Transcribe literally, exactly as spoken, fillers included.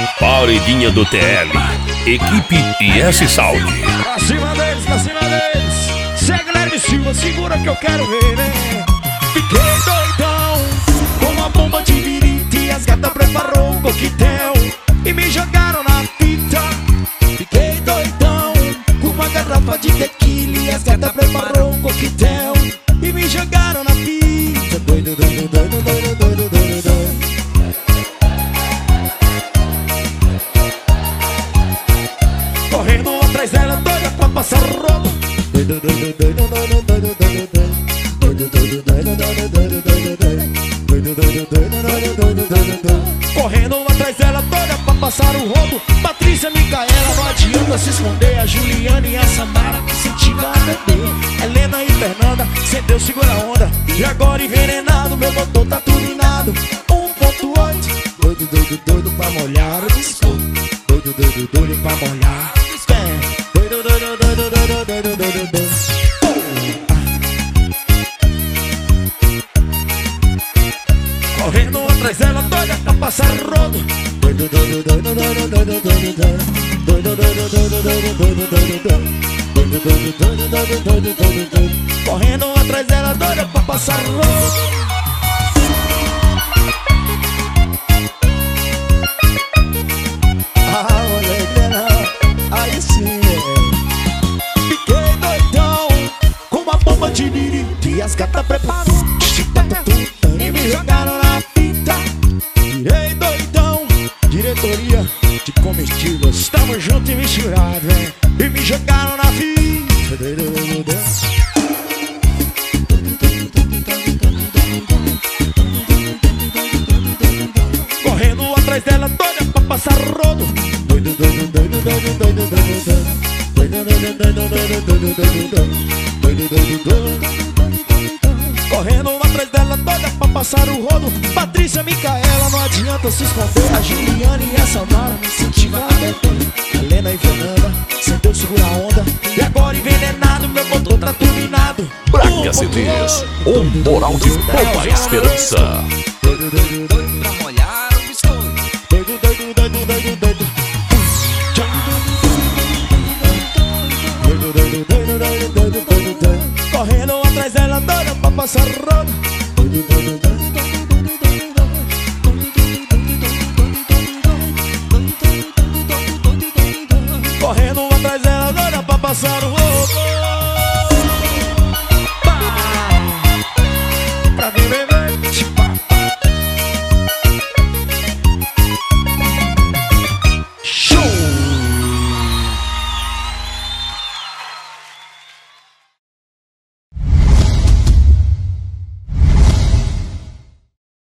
Paulinha do T L, equipe I S Sound. Pra cima deles, pra cima deles. Segue Guilherme Silva, segura que eu quero ver, né? Fiquei doidão com uma bomba de birita e as gatas preparou um coquetel e me jogaram na fita. Fiquei doidão com uma garrafa de tequila e as gatas preparou um coquetel e me jogaram na fita. Doido, doido, doido, doido, doido, doido, doido. Correndo atrás dela, doida pra passar roupa. Doido, doido, doido, doido, doido, doido, doido. Doido, doido, doido, doido, doido, doido, doido. Doido, doido, doido, doido, doido, doido, doido. Correndo atrás dela, doida pra passar o roubo. Patrícia, Micaela, não adianta se esconder. A Juliana e a Samara que incentiva a beber. Helena e Fernanda, sem Deus segura a onda. E agora envenenado, meu motor tá turbinado. um ponto oito. Doido, doido, doido pra molhar o biscoito. Doido, doido, doido pra molhar. Doido, doido, doido, doido, doido, doido, doido. Correndo atrás dela, doida pra passar rodo. Doido, doido, doido, doido, doido, doido, doido. Doido, doido, doido, doido, doido, doido, doido. Doido, doido, doido, doido, doido, doido, doido. Correndo atrás dela, doida pra passar rodo. Ah, moleque, aí sim. Fiquei doidão com uma bomba de birita e as gatas preparou e me jogaram na fita. Virei doidão, diretoria de comestíveis, estamos juntos e misturados, hein? E me jogaram na fita. Correndo atrás dela, doida pra passar rodo. Doido, doido, doido, doido, doido, doido, doido. Doido, doido, doido, doido, doido, doido, doido. Doido, doido, doido. Correndo atrás dela, doida pra passar o rodo. Patrícia, Micaela, não adianta se esconder. A Juliana e a Samara me incentivam a beber. Helena e Fernanda, sem Deus segura a onda. E agora envenenado, meu motor tá turbinado. Braga C Ds, um moral de boa esperança. Doido, doido, doido pra molhar o biscoito. Doido, doido, doido, doido, doido. Doido, doido, doido, doido, doido, doido, doido. Correndo atrás dela, doida pra passar rodo. Doido, doido, doido. Correndo atrás dela, doida pra passar o roubo. Pra mim